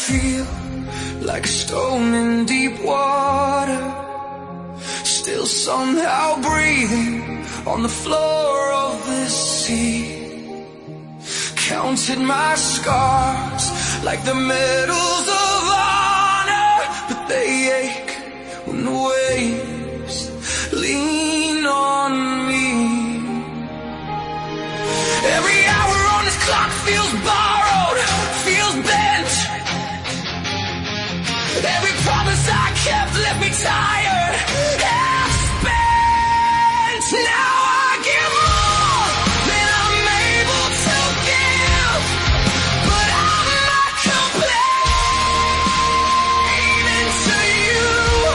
feel like a stone in deep water, still somehow breathing on the floor of this sea. Counted my scars like the medals of honor, but they ache when the waves lean on me. Every hour on this clock feels borrowed, feels bent. Every promise I kept left me tired and spent. Now I give more than I'm able to give, but I'm not complaining to you.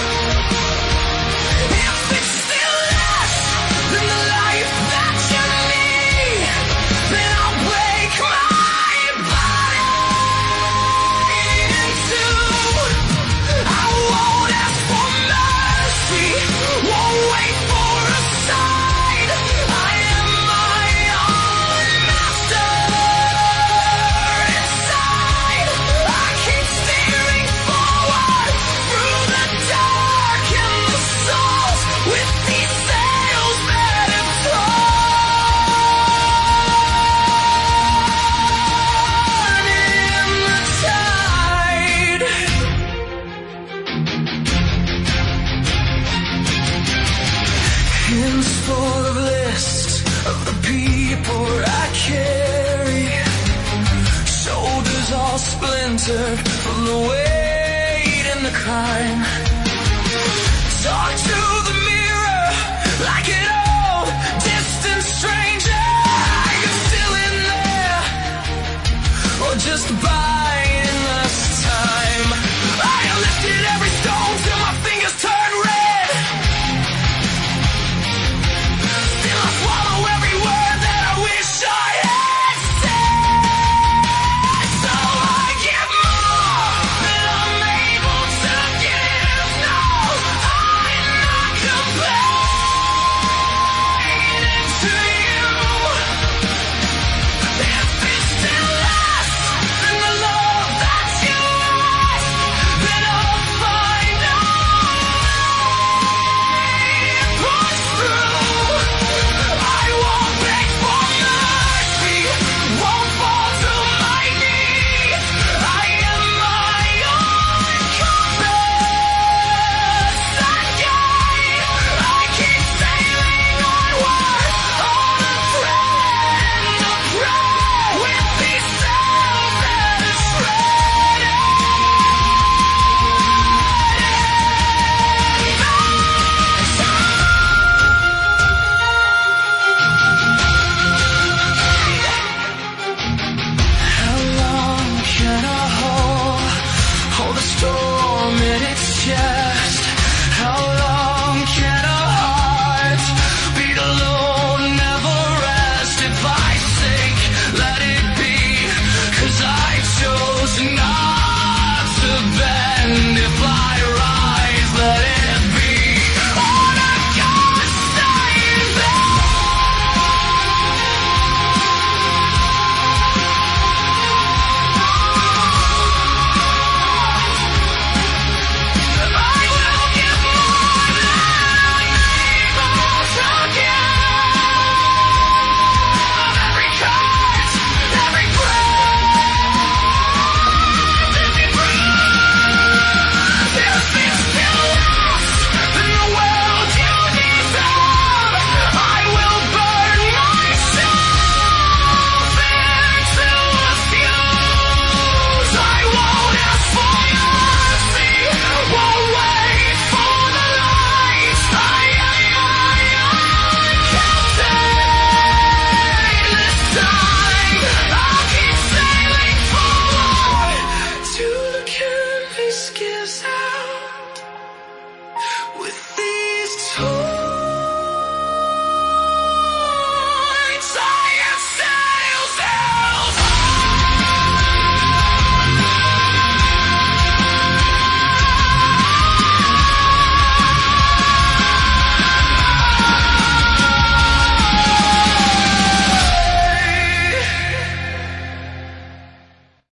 If it's still less than the life that you need, then I'll break my body in two. I won't ask for mercy, won't wait for a sign. I am my own master inside. I keep steering forward through the dark and the storms with these sails that have torn in the tide. Henceforth a list of the people I carry, shoulders all splintered from the weight and the crime.